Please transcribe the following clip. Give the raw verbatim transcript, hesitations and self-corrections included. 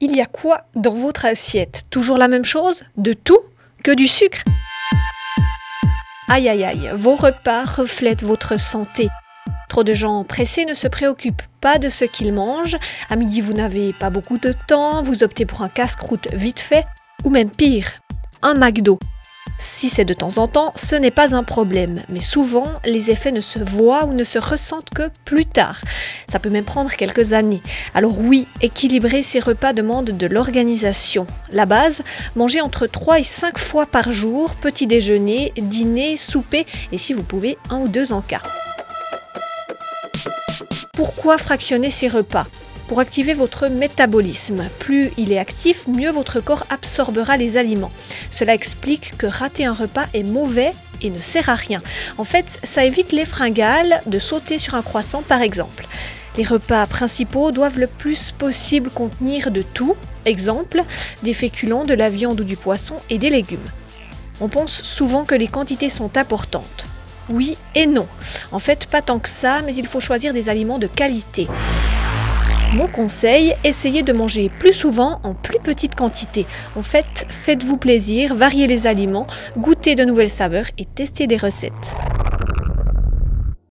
Il y a quoi dans votre assiette? Toujours la même chose? De tout? Que du sucre? Aïe aïe aïe, vos repas reflètent votre santé. Trop de gens pressés ne se préoccupent pas de ce qu'ils mangent. À midi, vous n'avez pas beaucoup de temps, vous optez pour un casse-croûte vite fait, ou même pire, un McDo. Si c'est de temps en temps, ce n'est pas un problème, mais souvent, les effets ne se voient ou ne se ressentent que plus tard. Ça peut même prendre quelques années. Alors oui, équilibrer ses repas demande de l'organisation. La base, manger entre trois et cinq fois par jour, petit déjeuner, dîner, souper, et si vous pouvez, un ou deux en cas. Pourquoi fractionner ses repas ? Pour activer votre métabolisme. Plus il est actif, mieux votre corps absorbera les aliments. Cela explique que rater un repas est mauvais et ne sert à rien. En fait, ça évite les fringales de sauter sur un croissant par exemple. Les repas principaux doivent le plus possible contenir de tout. Exemple, des féculents, de la viande ou du poisson et des légumes. On pense souvent que les quantités sont importantes. Oui et non. En fait, pas tant que ça, mais il faut choisir des aliments de qualité. Mon conseil, essayez de manger plus souvent en plus petite quantité. En fait, faites-vous plaisir, variez les aliments, goûtez de nouvelles saveurs et testez des recettes.